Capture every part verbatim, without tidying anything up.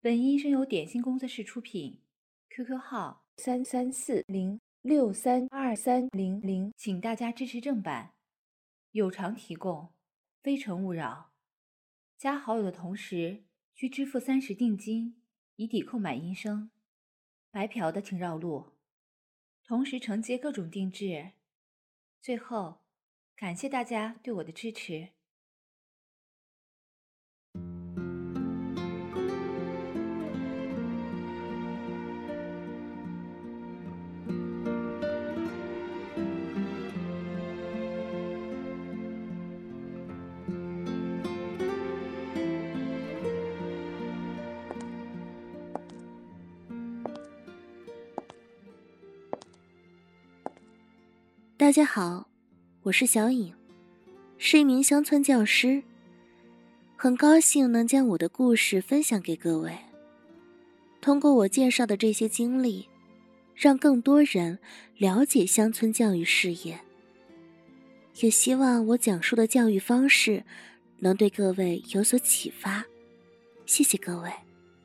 本音声由点心工作室出品 ，Q Q 号三三四零六三二三零零，请大家支持正版，有偿提供，非诚勿扰。加好友的同时需支付三十定金，以抵购买音声。白嫖的请绕路，同时承接各种定制。最后，感谢大家对我的支持。 大家好，我是小颖，是一名乡村教师，很高兴能将我的故事分享给各位。通过我介绍的这些经历，让更多人了解乡村教育事业，也希望我讲述的教育方式能对各位有所启发。谢谢各位。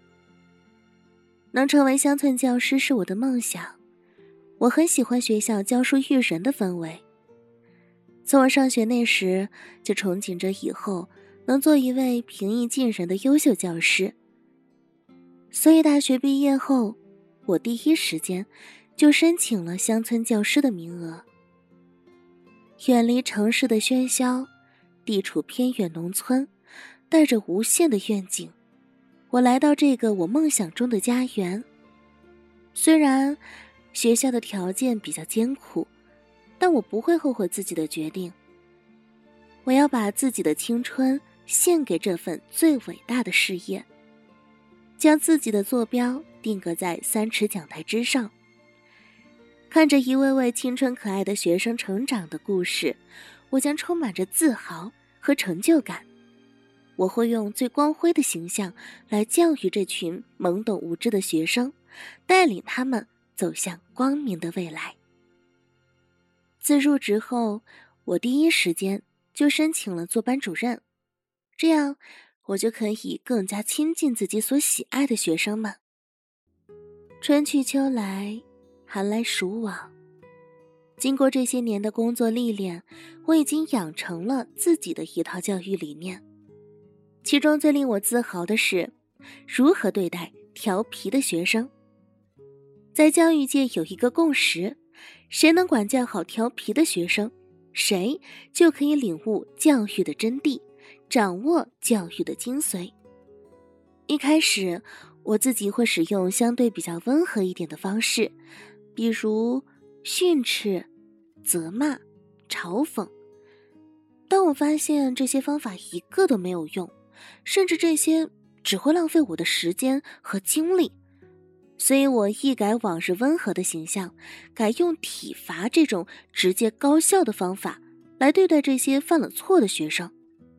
能成为乡村教师是我的梦想，我很喜欢学校教书育人的氛围。从我上学那时，就憧憬着以后能做一位平易近人的优秀教师。所以大学毕业后，我第一时间就申请了乡村教师的名额。远离城市的喧嚣，地处偏远农村，带着无限的愿景，我来到这个我梦想中的家园。虽然学校的条件比较艰苦，但我不会后悔自己的决定。我要把自己的青春献给这份最伟大的事业，将自己的坐标定格在三尺讲台之上。看着一位位青春可爱的学生成长的故事，我将充满着自豪和成就感。我会用最光辉的形象来教育这群懵懂无知的学生，带领他们走向光明的未来。自入职后，我第一时间就申请了做班主任，这样我就可以更加亲近自己所喜爱的学生们。春去秋来，寒来暑往，经过这些年的工作历练，我已经养成了自己的一套教育理念。其中最令我自豪的是如何对待调皮的学生。在教育界有一个共识，谁能管教好调皮的学生，谁就可以领悟教育的真谛，掌握教育的精髓。一开始我自己会使用相对比较温和一点的方式，比如训斥、责骂、嘲讽。但我发现这些方法一个都没有用，甚至这些只会浪费我的时间和精力。所以我一改往日温和的形象，改用体罚这种直接高效的方法来对待这些犯了错的学生。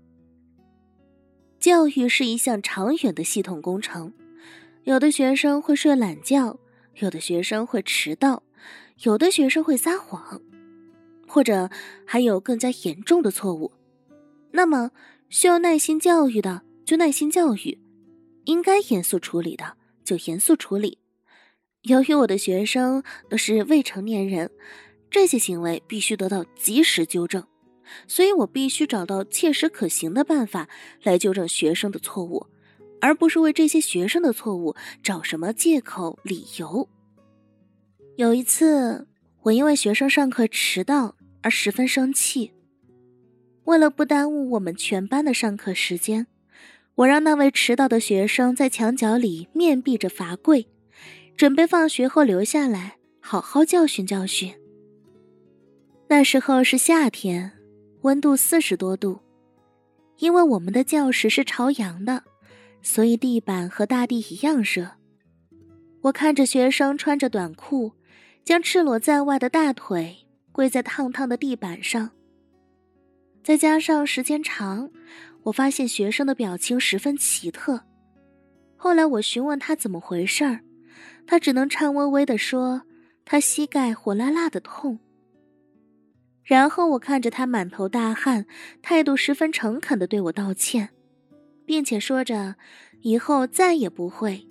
教育是一项长远的系统工程，有的学生会睡懒觉，有的学生会迟到，有的学生会撒谎，或者还有更加严重的错误。那么需要耐心教育的就耐心教育，应该严肃处理的就严肃处理。由于我的学生都是未成年人，这些行为必须得到及时纠正，所以我必须找到切实可行的办法来纠正学生的错误，而不是为这些学生的错误找什么借口理由。有一次，我因为学生上课迟到而十分生气。为了不耽误我们全班的上课时间，我让那位迟到的学生在墙角里面壁着罚跪，准备放学后留下来好好教训教训。那时候是夏天，温度四十多度。因为我们的教室是朝阳的，所以地板和大地一样热。我看着学生穿着短裤，将赤裸在外的大腿跪在烫烫的地板上。再加上时间长，我发现学生的表情十分奇特。后来我询问他怎么回事儿，他只能颤巍巍地说他膝盖火辣辣的痛。然后我看着他满头大汗，态度十分诚恳地对我道歉，并且说着以后再也不会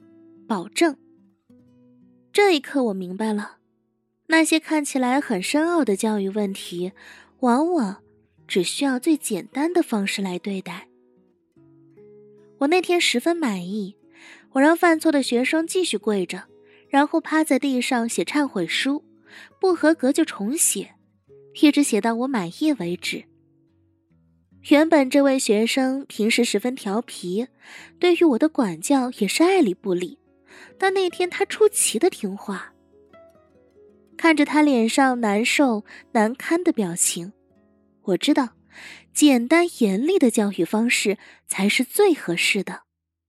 保证。这一刻我明白了，那些看起来很深奥的教育问题，往往只需要最简单的方式来对待。我那天十分满意，我让犯错的学生继续跪着，然后趴在地上写忏悔书，不合格就重写，一直写到我满意为止。原本这位学生平时十分调皮，对于我的管教也是爱理不理，但那天他出奇的听话。看着他脸上难受难堪的表情，我知道简单严厉的教育方式才是最合适的。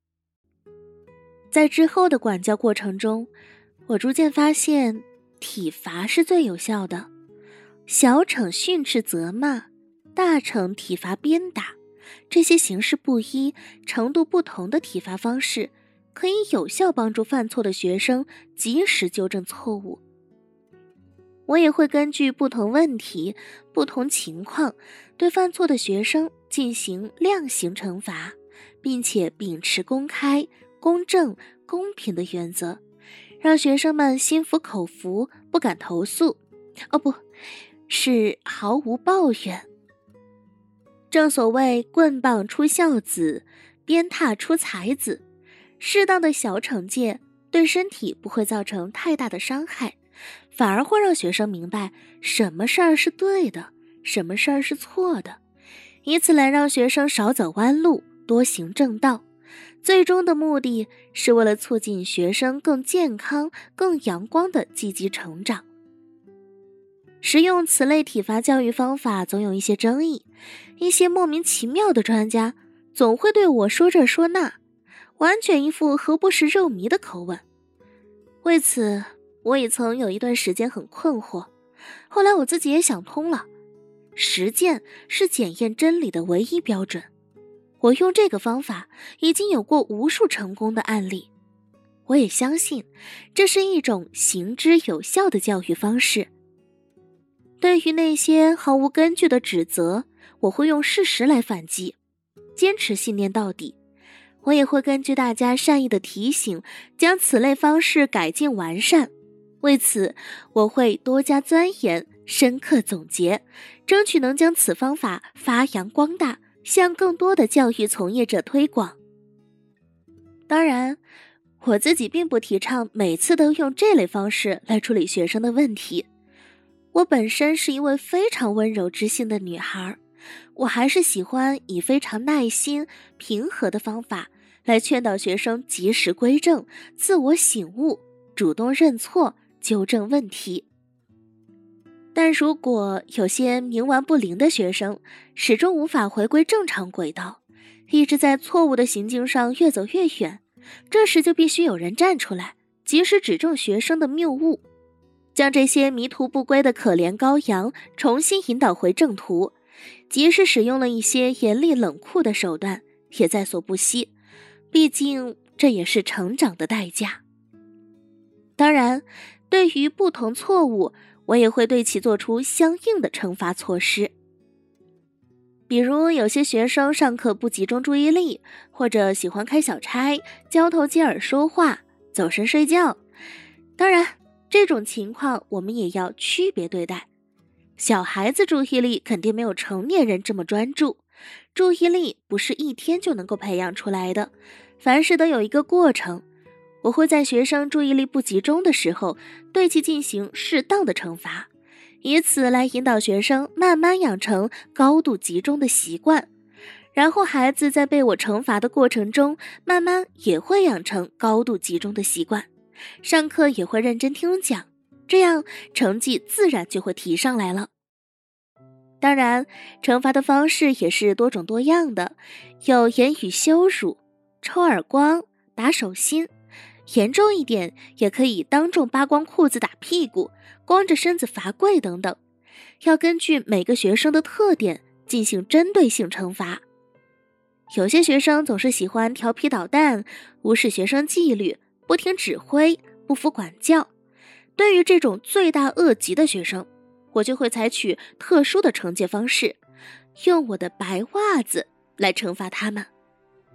在之后的管教过程中，我逐渐发现体罚是最有效的，小惩训斥责骂，大惩体罚鞭打，这些形式不一、程度不同的体罚方式，可以有效帮助犯错的学生及时纠正错误。我也会根据不同问题、不同情况，对犯错的学生进行量刑惩罚，并且秉持公开、公正、公平的原则，让学生们心服口服，不敢投诉，哦不，是毫无抱怨。正所谓棍棒出孝子，鞭挞出才子，适当的小惩戒对身体不会造成太大的伤害，反而会让学生明白什么事儿是对的，什么事儿是错的，以此来让学生少走弯路，多行正道。最终的目的是为了促进学生更健康、更阳光的积极成长。使用此类体罚教育方法总有一些争议，一些莫名其妙的专家总会对我说这说那，完全一副何不食肉糜的口吻。为此，我也曾有一段时间很困惑，后来我自己也想通了，实践是检验真理的唯一标准。我用这个方法已经有过无数成功的案例，我也相信这是一种行之有效的教育方式。对于那些毫无根据的指责，我会用事实来反击，坚持信念到底。我也会根据大家善意的提醒，将此类方式改进完善。为此，我会多加钻研，深刻总结，争取能将此方法发扬光大，向更多的教育从业者推广。当然，我自己并不提倡每次都用这类方式来处理学生的问题。我本身是一位非常温柔知性的女孩，我还是喜欢以非常耐心、平和的方法来劝导学生及时归正、自我醒悟、主动认错、纠正问题。但如果有些冥顽不灵的学生始终无法回归正常轨道，一直在错误的行径上越走越远，这时就必须有人站出来，及时指正学生的谬误，将这些迷途不归的可怜羔羊重新引导回正途。即使使用了一些严厉冷酷的手段，也在所不惜，毕竟这也是成长的代价。当然，对于不同错误，我也会对其做出相应的惩罚措施。比如有些学生上课不集中注意力，或者喜欢开小差、交头接耳说话、走神睡觉。当然，这种情况我们也要区别对待。小孩子注意力肯定没有成年人这么专注，注意力不是一天就能够培养出来的，凡事都有一个过程。我会在学生注意力不集中的时候，对其进行适当的惩罚，以此来引导学生慢慢养成高度集中的习惯，然后孩子在被我惩罚的过程中，慢慢也会养成高度集中的习惯，上课也会认真听讲，这样成绩自然就会提上来了。当然，惩罚的方式也是多种多样的，有言语羞辱、抽耳光、打手心，严重一点也可以当众扒光裤子打屁股，光着身子罚跪等等，要根据每个学生的特点进行针对性惩罚。有些学生总是喜欢调皮捣蛋，无视学生纪律，不听指挥，不服管教。对于这种罪大恶极的学生，我就会采取特殊的惩戒方式，用我的白袜子来惩罚他们。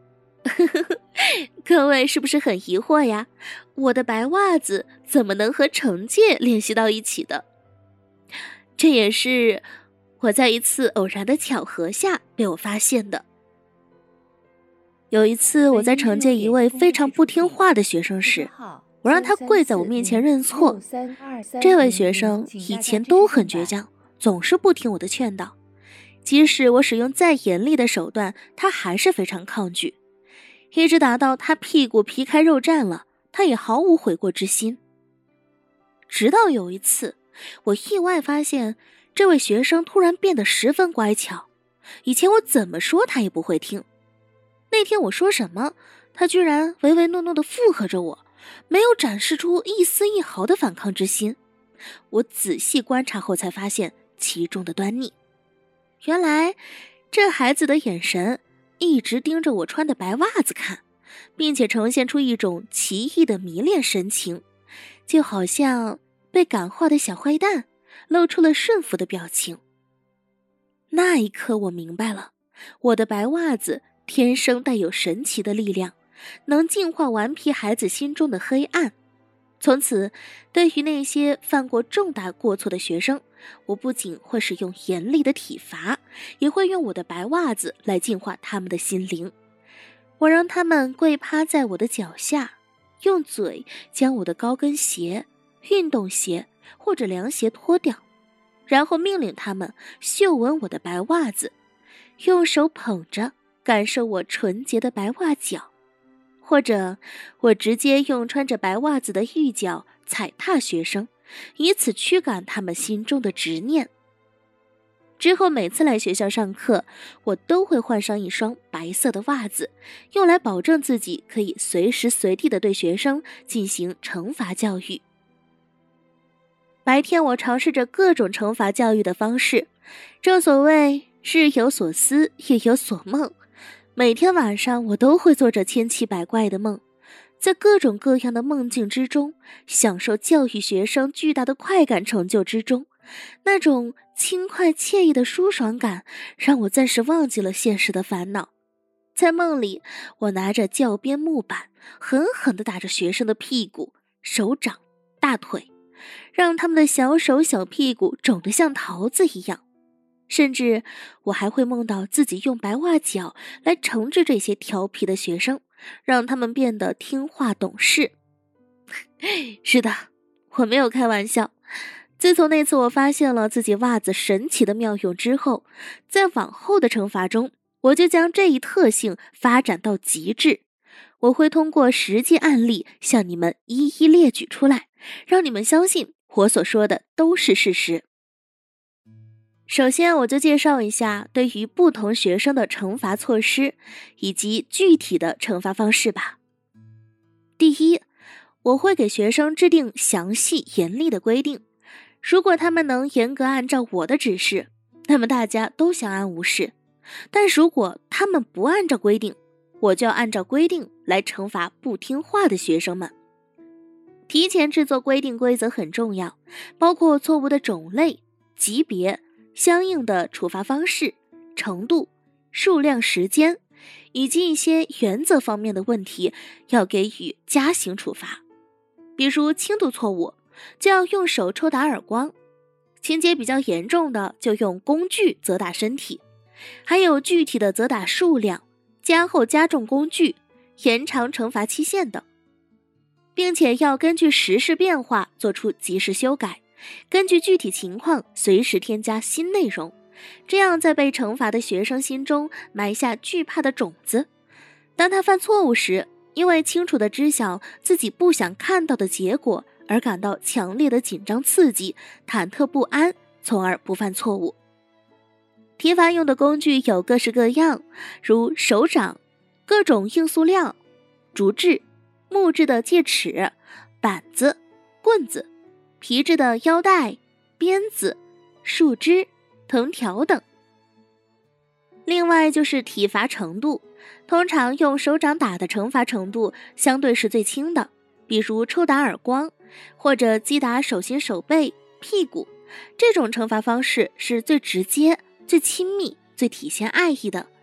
各位是不是很疑惑呀？我的白袜子怎么能和惩戒联系到一起的？这也是我在一次偶然的巧合下被我发现的。有一次我在惩戒一位非常不听话的学生时，我让他跪在我面前认错。这位学生以前都很倔强，总是不听我的劝导，即使我使用再严厉的手段，他还是非常抗拒，一直打到他屁股皮开肉绽了，他也毫无悔过之心。直到有一次，我意外发现这位学生突然变得十分乖巧，以前我怎么说他也不会听。那天我说什么，他居然唯唯诺诺地附和着我，没有展示出一丝一毫的反抗之心。我仔细观察后才发现其中的端倪。原来这孩子的眼神一直盯着我穿的白袜子看，并且呈现出一种奇异的迷恋神情，就好像被感化的小坏蛋露出了顺服的表情。那一刻我明白了，我的白袜子天生带有神奇的力量，能净化顽皮孩子心中的黑暗。从此，对于那些犯过重大过错的学生，我不仅会使用严厉的体罚，也会用我的白袜子来净化他们的心灵。我让他们跪趴在我的脚下，用嘴将我的高跟鞋、运动鞋或者凉鞋脱掉，然后命令他们嗅闻我的白袜子，用手捧着感受我纯洁的白袜脚，或者我直接用穿着白袜子的玉脚踩踏学生，以此驱赶他们心中的执念。之后每次来学校上课，我都会换上一双白色的袜子，用来保证自己可以随时随地地对学生进行惩罚教育。白天我尝试着各种惩罚教育的方式，正所谓日有所思，夜有所梦。每天晚上我都会做着千奇百怪的梦，在各种各样的梦境之中，享受教育学生巨大的快感成就之中，那种轻快惬意的舒爽感让我暂时忘记了现实的烦恼。在梦里，我拿着教鞭木板狠狠地打着学生的屁股、手掌、大腿，让他们的小手小屁股肿得像桃子一样。甚至我还会梦到自己用白袜脚来惩治这些调皮的学生，让他们变得听话懂事。是的，我没有开玩笑。自从那次我发现了自己袜子神奇的妙用之后，在往后的惩罚中，我就将这一特性发展到极致。我会通过实际案例向你们一一列举出来，让你们相信我所说的都是事实。首先，我就介绍一下对于不同学生的惩罚措施以及具体的惩罚方式吧。第一，我会给学生制定详细严厉的规定，如果他们能严格按照我的指示，那么大家都相安无事。但如果他们不按照规定，我就要按照规定来惩罚不听话的学生们。提前制作规定规则很重要，包括错误的种类、级别、相应的处罚方式、程度、数量、时间，以及一些原则方面的问题要给予加刑处罚。比如轻度错误就要用手抽打耳光，情节比较严重的就用工具责打身体，还有具体的责打数量、加厚加重工具、延长惩罚期限等，并且要根据时事变化做出及时修改，根据具体情况随时添加新内容，这样在被惩罚的学生心中埋下惧怕的种子。当他犯错误时，因为清楚地知晓自己不想看到的结果而感到强烈的紧张刺激、忐忑不安，从而不犯错误。体罚用的工具有各式各样，如手掌、各种硬塑料、竹制、木质的戒尺、板子、棍子、皮质的腰带、鞭子、树枝、藤条等。另外就是体罚程度，通常用手掌打的惩罚程度相对是最轻的，比如抽打耳光，或者击打手心手背、屁股，这种惩罚方式是最直接、最亲密、最体现爱意的，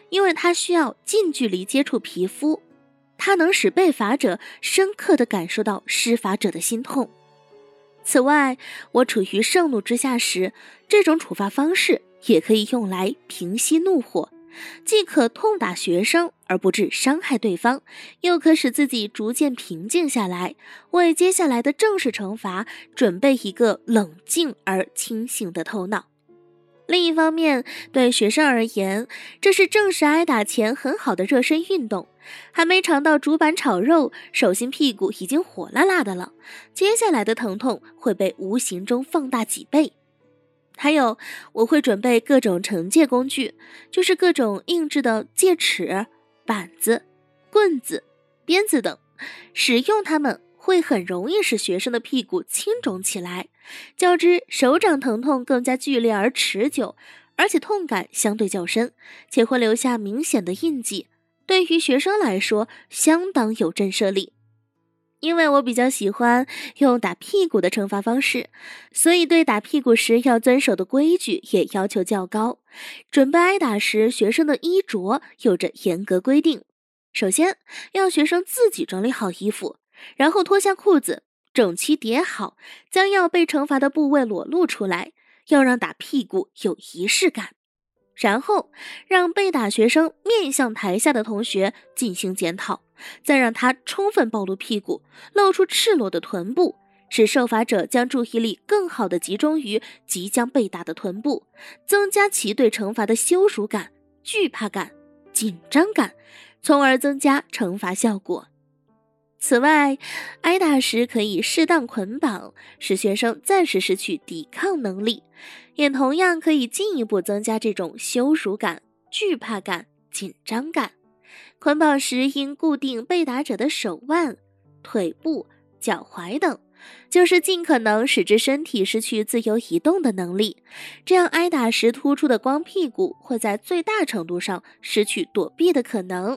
因为它需要近距离接触皮肤，它能使被罚者深刻地感受到施罚者的心痛。此外，我处于盛怒之下时，这种处罚方式也可以用来平息怒火，既可痛打学生而不致伤害对方，又可使自己逐渐平静下来，为接下来的正式惩罚准备一个冷静而清醒的头脑。另一方面，对学生而言，这是正式挨打前很好的热身运动，还没尝到竹板炒肉，手心屁股已经火辣辣的了，接下来的疼痛会被无形中放大几倍。还有，我会准备各种惩戒工具，就是各种硬质的戒尺、板子、棍子、鞭子等，使用它们会很容易使学生的屁股青肿起来，较之手掌疼痛更加剧烈而持久，而且痛感相对较深，且会留下明显的印记，对于学生来说相当有震慑力。因为我比较喜欢用打屁股的惩罚方式，所以对打屁股时要遵守的规矩也要求较高。准备挨打时，学生的衣着有着严格规定。首先，要学生自己整理好衣服，然后脱下裤子，整齐叠好，将要被惩罚的部位裸露出来，要让打屁股有仪式感。然后，让被打学生面向台下的同学进行检讨，再让他充分暴露屁股，露出赤裸的臀部，使受罚者将注意力更好地集中于即将被打的臀部，增加其对惩罚的羞辱感、惧怕感、紧张感，从而增加惩罚效果。此外，挨打时可以适当捆绑，使学生暂时失去抵抗能力，也同样可以进一步增加这种羞辱感、惧怕感、紧张感。捆绑时应固定被打者的手腕、腿部、脚踝等，就是尽可能使之身体失去自由移动的能力，这样挨打时突出的光屁股会在最大程度上失去躲避的可能。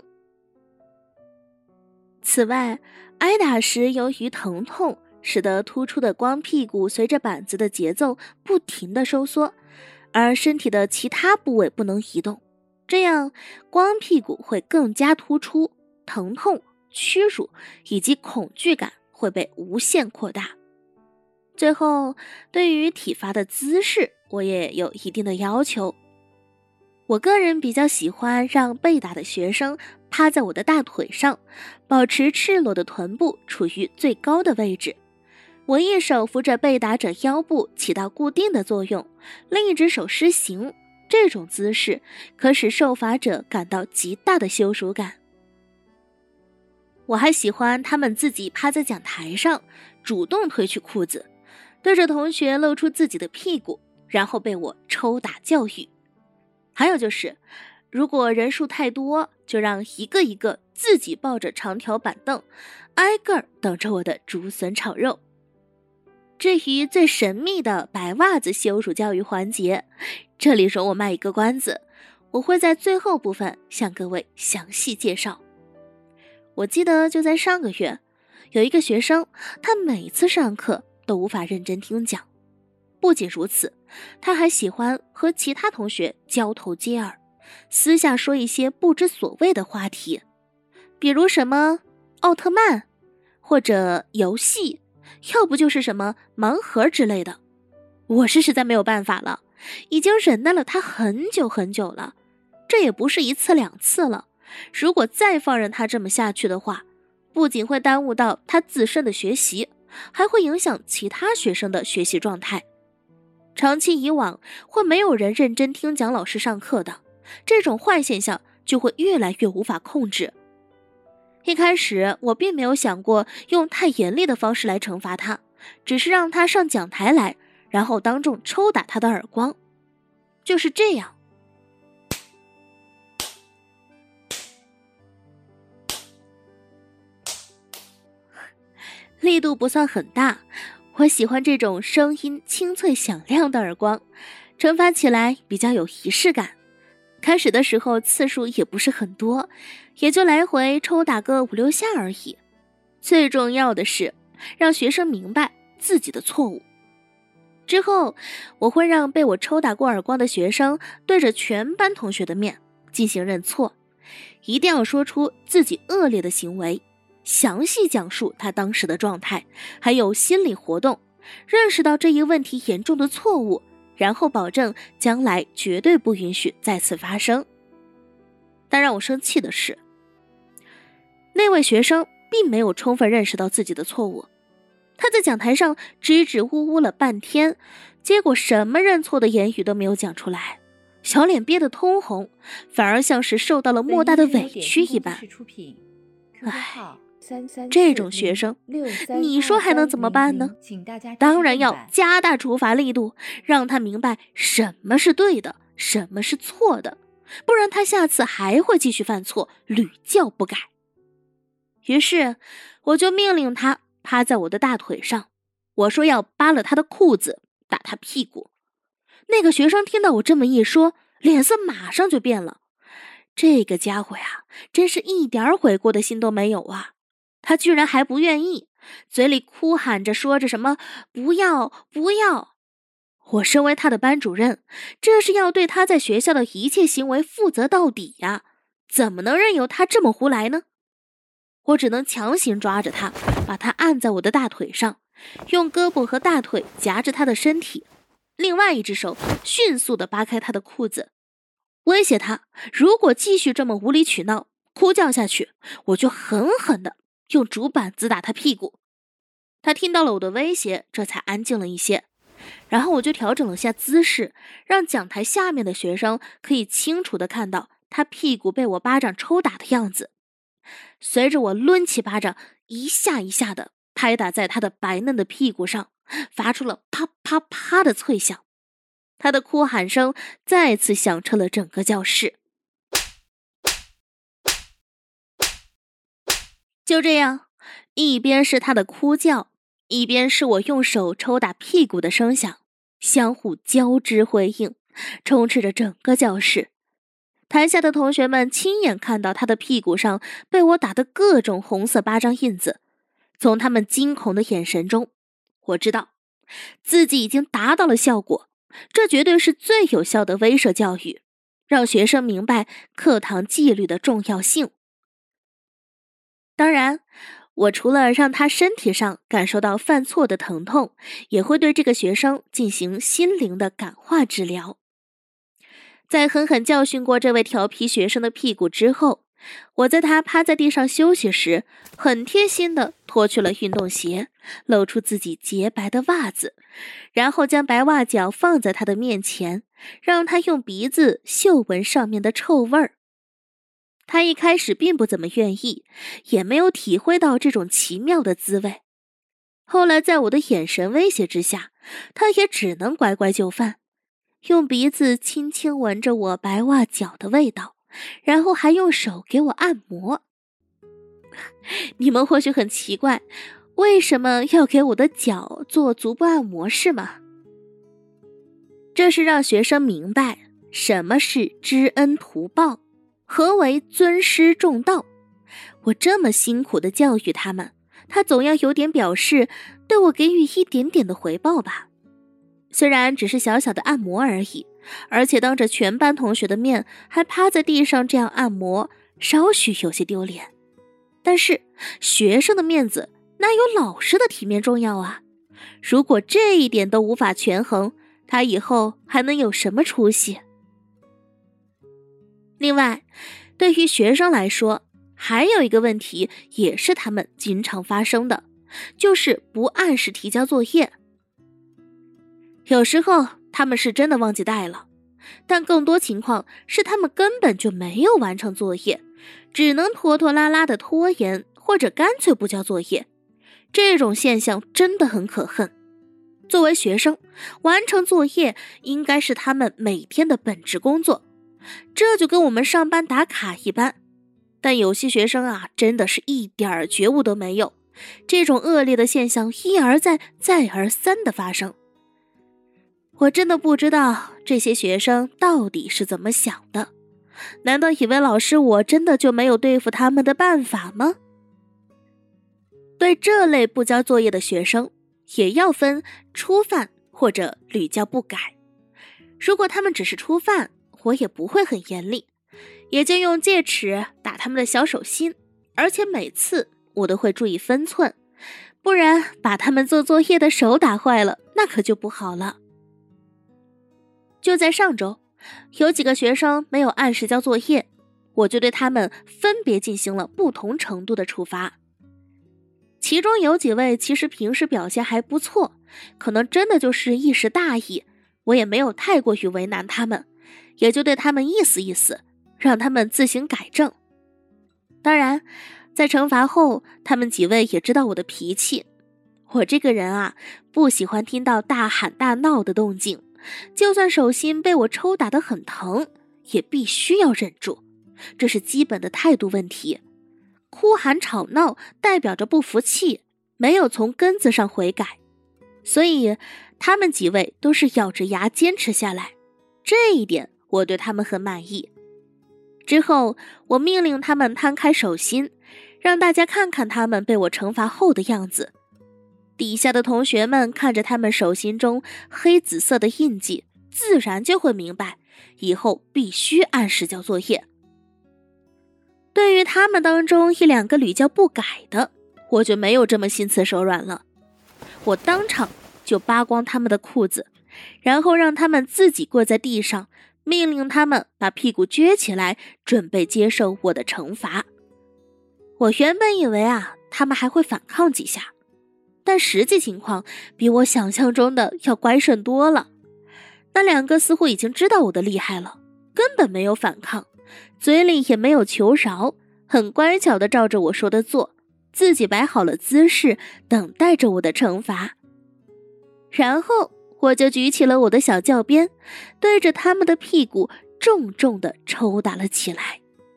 此外，挨打时由于疼痛，使得突出的光屁股随着板子的节奏不停地收缩，而身体的其他部位不能移动，这样光屁股会更加突出，疼痛、屈辱以及恐惧感会被无限扩大。最后，对于体罚的姿势，我也有一定的要求。我个人比较喜欢让被打的学生趴在我的大腿上，保持赤裸的臀部处于最高的位置。我一手扶着被打者腰部起到固定的作用，另一只手施行，这种姿势可使受罚者感到极大的羞辱感。我还喜欢他们自己趴在讲台上，主动褪去裤子，对着同学露出自己的屁股，然后被我抽打教育。还有就是，如果人数太多，就让一个一个自己抱着长条板凳，挨个儿等着我的竹笋炒肉。至于最神秘的白袜子羞辱教育环节，这里容我卖一个关子，我会在最后部分向各位详细介绍。我记得就在上个月，有一个学生，他每次上课都无法认真听讲。不仅如此，他还喜欢和其他同学交头接耳，私下说一些不知所谓的话题，比如什么奥特曼，或者游戏，要不就是什么盲盒之类的。我是实在没有办法了，已经忍耐了他很久很久了，这也不是一次两次了。如果再放任他这么下去的话，不仅会耽误到他自身的学习，还会影响其他学生的学习状态。长期以往，会没有人认真听讲老师上课的，这种坏现象就会越来越无法控制。一开始我并没有想过用太严厉的方式来惩罚他，只是让他上讲台来，然后当众抽打他的耳光。就是这样。力度不算很大，我喜欢这种声音清脆响亮的耳光，惩罚起来比较有仪式感。开始的时候次数也不是很多，也就来回抽打个五六下而已。最重要的是让学生明白自己的错误。之后，我会让被我抽打过耳光的学生对着全班同学的面进行认错，一定要说出自己恶劣的行为，详细讲述他当时的状态，还有心理活动，认识到这一问题严重的错误，然后保证将来绝对不允许再次发生。但让我生气的是，那位学生并没有充分认识到自己的错误，他在讲台上支支吾吾了半天，结果什么认错的言语都没有讲出来，小脸憋得通红，反而像是受到了莫大的委屈一般。唉，这种学生，你说还能怎么办呢？当然要加大处罚力度，让他明白什么是对的，什么是错的，不然他下次还会继续犯错，屡教不改。于是我就命令他趴在我的大腿上，我说要扒了他的裤子，打他屁股。那个学生听到我这么一说，脸色马上就变了。这个家伙呀，真是一点悔过的心都没有啊！他居然还不愿意，嘴里哭喊着说着什么不要不要。我身为他的班主任，这是要对他在学校的一切行为负责到底呀，怎么能任由他这么胡来呢？我只能强行抓着他，把他按在我的大腿上，用胳膊和大腿夹着他的身体，另外一只手迅速地扒开他的裤子，威胁他如果继续这么无理取闹哭叫下去，我就狠狠地用竹板子打他屁股。他听到了我的威胁，这才安静了一些。然后我就调整了下姿势，让讲台下面的学生可以清楚地看到他屁股被我巴掌抽打的样子。随着我抡起巴掌，一下一下地拍打在他的白嫩的屁股上，发出了啪啪啪的脆响。他的哭喊声再次响彻了整个教室。就这样，一边是他的哭叫，一边是我用手抽打屁股的声响，相互交织回应，充斥着整个教室。台下的同学们亲眼看到他的屁股上被我打的各种红色巴掌印子，从他们惊恐的眼神中，我知道自己已经达到了效果，这绝对是最有效的威慑教育，让学生明白课堂纪律的重要性。当然，我除了让他身体上感受到犯错的疼痛，也会对这个学生进行心灵的感化治疗。在狠狠教训过这位调皮学生的屁股之后，我在他趴在地上休息时，很贴心地脱去了运动鞋，露出自己洁白的袜子，然后将白袜脚放在他的面前，让他用鼻子嗅闻上面的臭味儿。他一开始并不怎么愿意，也没有体会到这种奇妙的滋味。后来在我的眼神威胁之下，他也只能乖乖就范，用鼻子轻轻闻着我白袜脚的味道，然后还用手给我按摩。你们或许很奇怪，为什么要给我的脚做足部按摩是吗？这是让学生明白什么是知恩图报，何为尊师重道。我这么辛苦地教育他们，他总要有点表示，对我给予一点点的回报吧。虽然只是小小的按摩而已，而且当着全班同学的面还趴在地上这样按摩，稍许有些丢脸。但是学生的面子哪有老师的体面重要啊？如果这一点都无法权衡，他以后还能有什么出息？另外，对于学生来说，还有一个问题也是他们经常发生的，就是不按时提交作业。有时候他们是真的忘记带了，但更多情况是他们根本就没有完成作业，只能拖拖拉拉的拖延，或者干脆不交作业。这种现象真的很可恨。作为学生，完成作业应该是他们每天的本职工作，这就跟我们上班打卡一般。但有些学生啊，真的是一点觉悟都没有，这种恶劣的现象一而再再而三的发生。我真的不知道这些学生到底是怎么想的，难道以为老师我真的就没有对付他们的办法吗？对这类不交作业的学生，也要分初犯或者屡教不改。如果他们只是初犯，我也不会很严厉， 也就用戒尺打他们的小手心，而且每次我都会注意分寸，不然把他们做作业的手打坏了，那可就不好了。就在上周，有几个学生没有按时交作业，我就对他们分别进行了不同程度的处罚。其中有几位其实平时表现还不错，可能真的就是一时大意，我也没有太过于为难他们，也就对他们意思意思，让他们自行改正。当然，在惩罚后，他们几位也知道我的脾气。我这个人啊，不喜欢听到大喊大闹的动静，就算手心被我抽打得很疼，也必须要忍住，这是基本的态度问题。哭喊吵闹代表着不服气，没有从根子上悔改，所以他们几位都是咬着牙坚持下来，这一点我对他们很满意。之后我命令他们摊开手心，让大家看看他们被我惩罚后的样子。底下的同学们看着他们手心中黑紫色的印记，自然就会明白以后必须按时交作业。对于他们当中一两个屡教不改的，我就没有这么心慈手软了。我当场就扒光他们的裤子，然后让他们自己跪在地上，命令他们把屁股撅起来，准备接受我的惩罚。我原本以为啊，他们还会反抗几下，但实际情况比我想象中的要乖顺多了。那两个似乎已经知道我的厉害了，根本没有反抗，嘴里也没有求饶，很乖巧地照着我说的做，自己摆好了姿势，等待着我的惩罚。然后我就举起了我的小教鞭，对着他们的屁股重重地抽打了起来。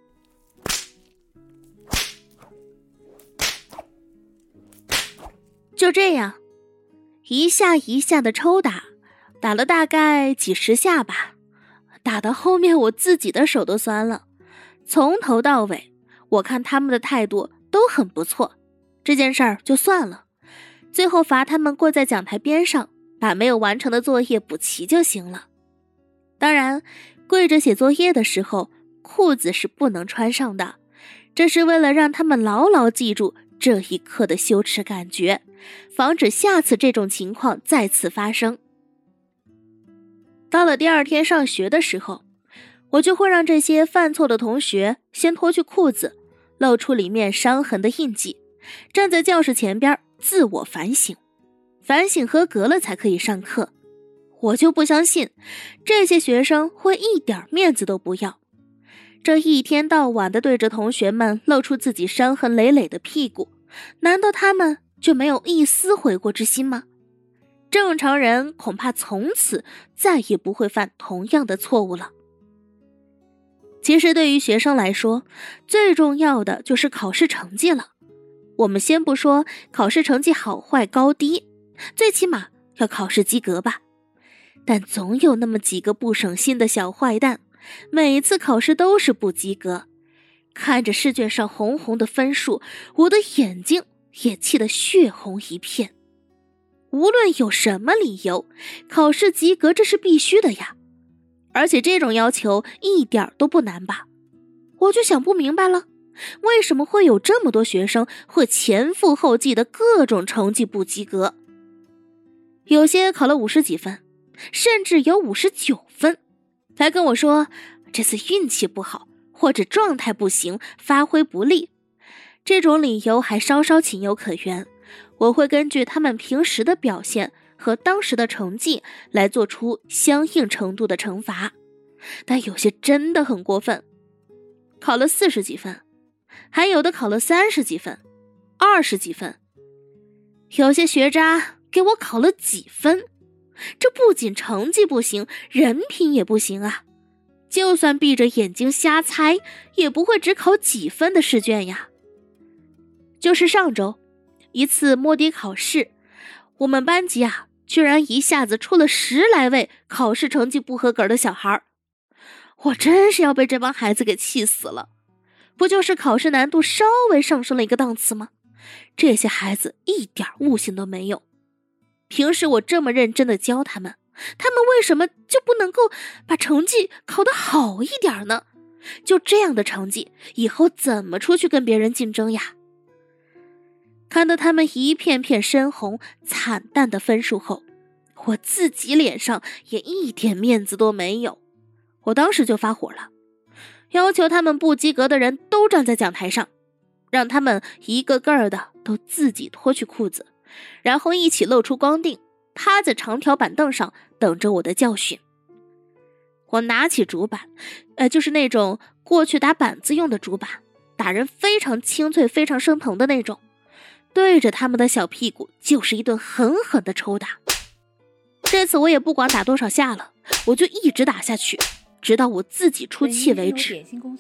就这样，一下一下的抽打，打了大概几十下吧，打到后面我自己的手都酸了。从头到尾，我看他们的态度都很不错，这件事儿就算了。最后罚他们跪在讲台边上，把没有完成的作业补齐就行了。当然，跪着写作业的时候，裤子是不能穿上的，这是为了让他们牢牢记住这一刻的羞耻感觉，防止下次这种情况再次发生。到了第二天上学的时候，我就会让这些犯错的同学先脱去裤子，露出里面伤痕的印记，站在教室前边自我反省，反省合格了才可以上课。我就不相信这些学生会一点面子都不要，这一天到晚的对着同学们露出自己伤痕累累的屁股，难道他们就没有一丝悔过之心吗？正常人恐怕从此再也不会犯同样的错误了。其实对于学生来说，最重要的就是考试成绩了。我们先不说考试成绩好坏高低，最起码要考试及格吧。但总有那么几个不省心的小坏蛋，每一次考试都是不及格。看着试卷上红红的分数，我的眼睛也气得血红一片。无论有什么理由，考试及格这是必须的呀。而且这种要求一点都不难吧？我就想不明白了，为什么会有这么多学生会前赴后继的各种成绩不及格？有些考了五十几分，甚至有五十九分，还跟我说这次运气不好，或者状态不行，发挥不利。这种理由还稍稍情有可原，我会根据他们平时的表现和当时的成绩来做出相应程度的惩罚。但有些真的很过分，考了四十几分，还有的考了三十几分、二十几分，有些学渣给我考了几分，这不仅成绩不行，人品也不行啊！就算闭着眼睛瞎猜，也不会只考几分的试卷呀。就是上周一次摸底考试，我们班级啊，居然一下子出了十来位考试成绩不合格的小孩，我真是要被这帮孩子给气死了。不就是考试难度稍微上升了一个档次吗？这些孩子一点悟性都没有。平时我这么认真的教他们，他们为什么就不能够把成绩考得好一点呢？ 就这样的成绩，以后怎么出去跟别人竞争呀？看到他们一片片深红惨淡的分数后，我自己脸上也一点面子都没有。我当时就发火了，要求他们不及格的人都站在讲台上，让他们一个个的都自己脱去裤子，然后一起露出光腚，趴在长条板凳上等着我的教训。我拿起竹板，呃，就是那种过去打板子用的竹板，打人非常清脆非常生疼的那种，对着他们的小屁股就是一顿狠狠的抽打。这次我也不管打多少下了，我就一直打下去，直到我自己出气为止。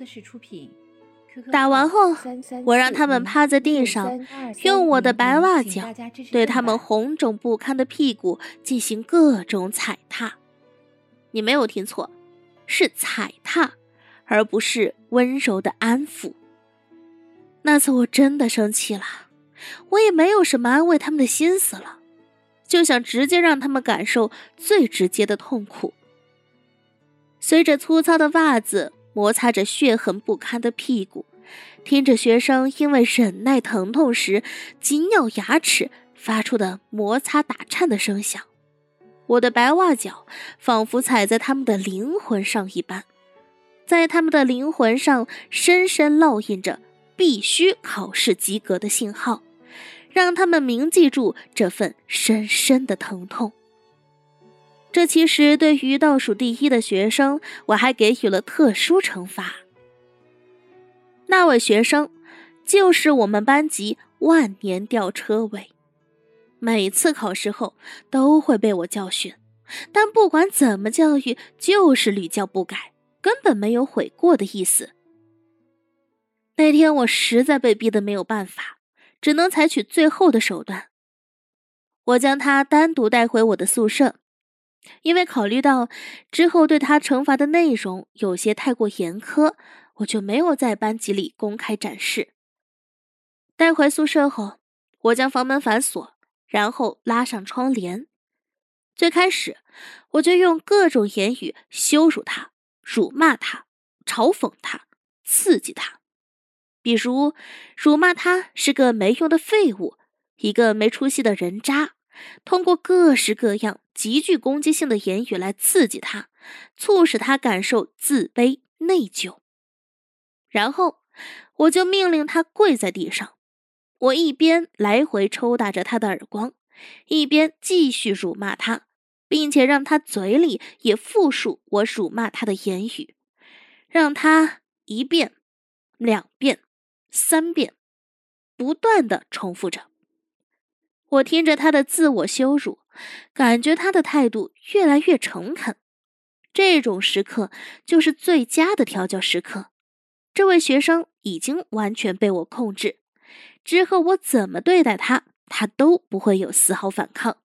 打完后，我让他们趴在地上，用我的白袜脚对他们红肿不堪的屁股进行各种踩踏。你没有听错，是踩踏，而不是温柔的安抚。那次我真的生气了，我也没有什么安慰他们的心思了，就想直接让他们感受最直接的痛苦。随着粗糙的袜子摩擦着血痕不堪的屁股，听着学生因为忍耐疼痛时紧咬牙齿发出的摩擦打颤的声响，我的白袜脚仿佛踩在他们的灵魂上一般，在他们的灵魂上深深烙印着必须考试及格的信号，让他们铭记住这份深深的疼痛。这其实对于倒数第一的学生，我还给予了特殊惩罚。那位学生就是我们班级万年吊车尾，每次考试后都会被我教训，但不管怎么教育，就是屡教不改，根本没有悔过的意思。那天我实在被逼得没有办法，只能采取最后的手段。我将他单独带回我的宿舍，因为考虑到之后对他惩罚的内容有些太过严苛，我就没有在班级里公开展示。带回宿舍后，我将房门反锁，然后拉上窗帘。最开始，我就用各种言语羞辱他、辱骂他、嘲讽他、刺激他。比如，辱骂他是个没用的废物，一个没出息的人渣，通过各式各样极具攻击性的言语来刺激他，促使他感受自卑、内疚。然后，我就命令他跪在地上，我一边来回抽打着他的耳光，一边继续辱骂他，并且让他嘴里也复述我辱骂他的言语，让他一遍、两遍、三遍，不断地重复着。我听着他的自我羞辱，感觉他的态度越来越诚恳。这种时刻就是最佳的调教时刻。这位学生已经完全被我控制，之后我怎么对待他，他都不会有丝毫反抗。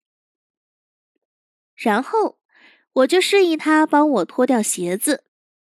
然后我就示意他帮我脱掉鞋子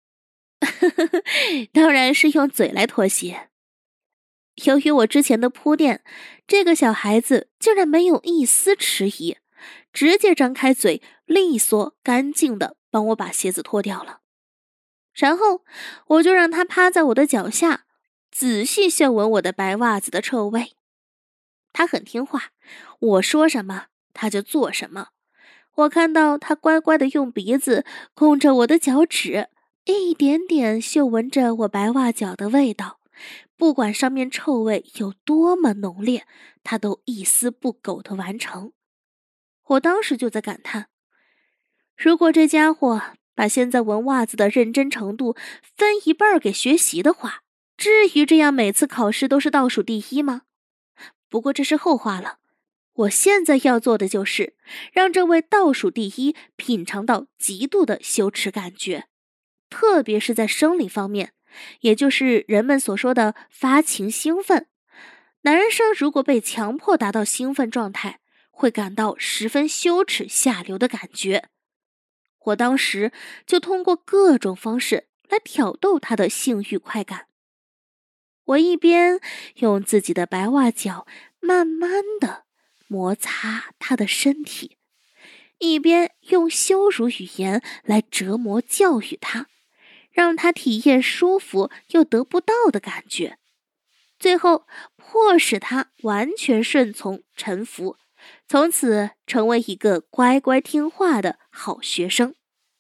当然是用嘴来脱鞋。由于我之前的铺垫，这个小孩子竟然没有一丝迟疑，直接张开嘴，利索干净的帮我把鞋子脱掉了。然后我就让他趴在我的脚下，仔细嗅闻我的白袜子的臭味。他很听话，我说什么他就做什么。我看到他乖乖的用鼻子供着我的脚趾，一点点嗅闻着我白袜脚的味道，不管上面臭味有多么浓烈，他都一丝不苟的完成。我当时就在感叹，如果这家伙把现在闻袜子的认真程度分一半给学习的话，至于这样每次考试都是倒数第一吗？不过这是后话了，我现在要做的就是让这位倒数第一品尝到极度的羞耻感觉，特别是在生理方面，也就是人们所说的发情兴奋。男生如果被强迫达到兴奋状态，会感到十分羞耻下流的感觉。我当时就通过各种方式来挑逗他的性欲快感。我一边用自己的白袜脚慢慢地摩擦他的身体，一边用羞辱语言来折磨教育他， 让他体验舒服又得不到的感觉，最后迫使他完全顺从臣服，从此成为一个乖乖听话的好学生。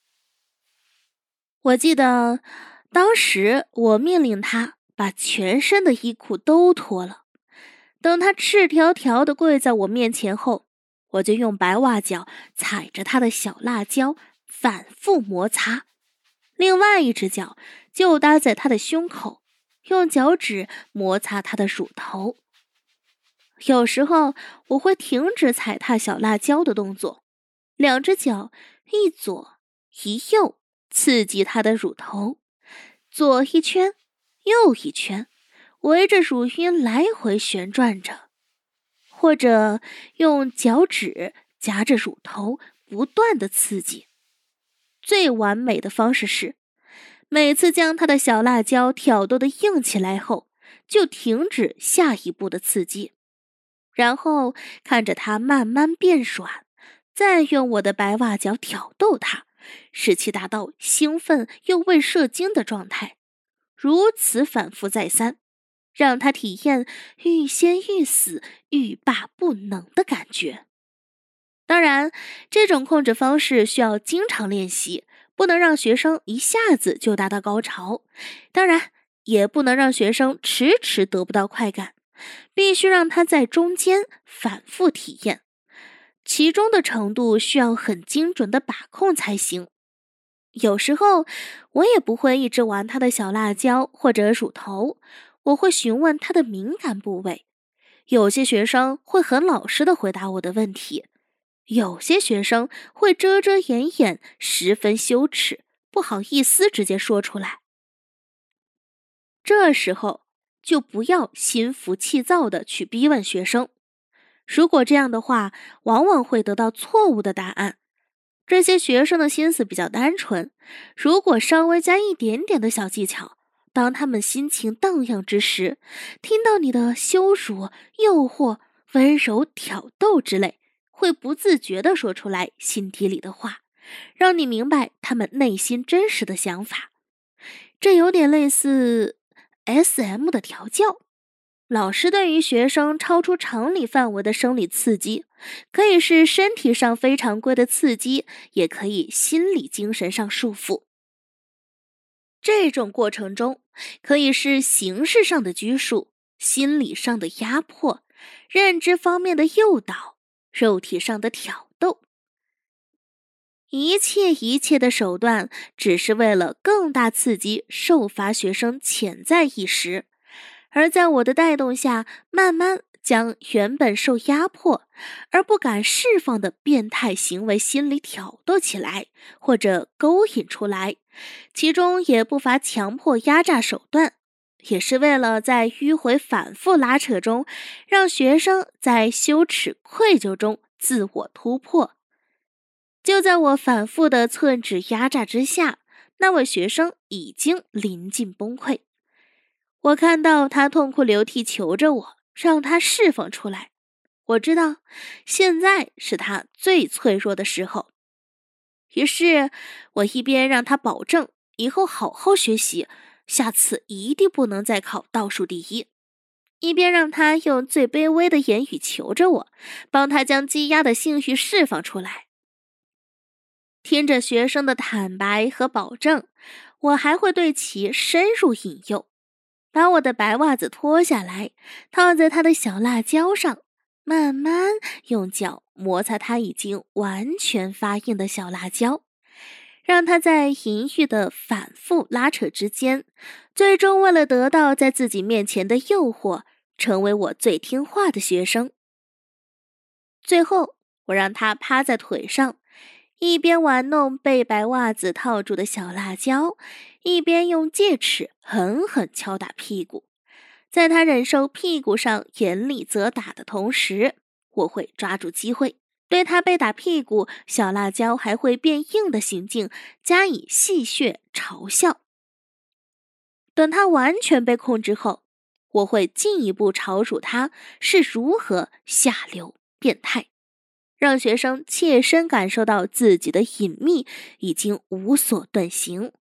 我记得当时我命令他把全身的衣裤都脱了，等他赤条条地跪在我面前后，我就用白袜脚踩着他的小辣椒反复摩擦，另外一只脚就搭在他的胸口，用脚趾摩擦他的乳头。有时候我会停止踩踏小辣椒的动作，两只脚一左一右刺激他的乳头，左一圈右一圈，围着乳晕来回旋转着，或者用脚趾夹着乳头不断的刺激。最完美的方式是，每次将他的小辣椒挑逗的硬起来后，就停止下一步的刺激，然后看着他慢慢变软，再用我的白袜脚挑逗他，使其达到兴奋又未射精的状态，如此反复再三，让他体验欲仙欲死欲罢不能的感觉。当然，这种控制方式需要经常练习，不能让学生一下子就达到高潮，当然也不能让学生迟迟得不到快感，必须让他在中间反复体验，其中的程度需要很精准的把控才行。有时候我也不会一直玩他的小辣椒或者乳头，我会询问他的敏感部位。有些学生会很老实的回答我的问题，有些学生会遮遮掩掩，十分羞耻，不好意思直接说出来。这时候就不要心浮气躁的去逼问学生，如果这样的话，往往会得到错误的答案。这些学生的心思比较单纯，如果稍微加一点点的小技巧，当他们心情荡漾之时，听到你的羞辱、诱惑、温柔挑逗之类，会不自觉地说出来心底里的话，让你明白他们内心真实的想法。这有点类似 S M 的调教。老师对于学生超出常理范围的生理刺激，可以是身体上非常规的刺激，也可以心理精神上束缚。这种过程中，可以是形式上的拘束，心理上的压迫，认知方面的诱导，肉体上的挑逗。一切一切的手段，只是为了更大刺激受罚学生潜在意识，而在我的带动下，慢慢将原本受压迫而不敢释放的变态行为心理挑逗起来，或者勾引出来，其中也不乏强迫压榨手段，也是为了在迂回反复拉扯中，让学生在羞耻愧疚中自我突破。就在我反复的寸指压榨之下，那位学生已经临近崩溃。我看到他痛哭流涕求着我，让他释放出来。我知道现在是他最脆弱的时候。于是我一边让他保证以后好好学习，下次一定不能再考倒数第一，一边让他用最卑微的言语求着我，帮他将积压的性欲释放出来。听着学生的坦白和保证，我还会对其深入引诱，把我的白袜子脱下来，套在他的小辣椒上，慢慢用脚摩擦他已经完全发硬的小辣椒，让他在淫欲的反复拉扯之间，最终为了得到在自己面前的诱惑，成为我最听话的学生。最后，我让他趴在腿上，一边玩弄被白袜子套住的小辣椒，一边用戒尺狠狠敲打屁股。在他忍受屁股上严厉责打的同时，我会抓住机会，对他被打屁股、小辣椒还会变硬的行径加以戏谑嘲笑。等他完全被控制后，我会进一步嘲辱他是如何下流变态，让学生切身感受到自己的隐秘已经无所遁形，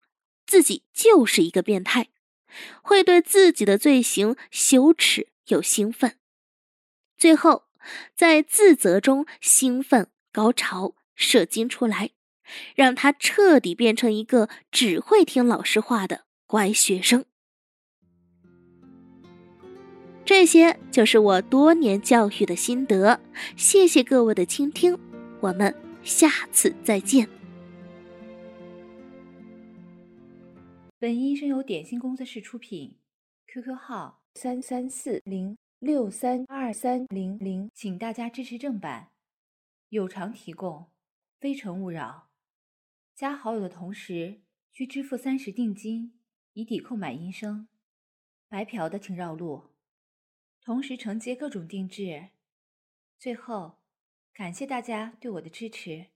自己就是一个变态，会对自己的罪行羞耻又兴奋，最后在自责中兴奋高潮射精出来，让他彻底变成一个只会听老师话的乖学生。这些就是我多年教育的心得，谢谢各位的倾听，我们下次再见。 本音声由点心工作室出品 ，Q Q 号三三四零六三二三零零，请大家支持正版，有偿提供，非诚勿扰。加好友的同时需支付三十定金，以抵购买音声。白嫖的请绕路。同时承接各种定制。最后，感谢大家对我的支持。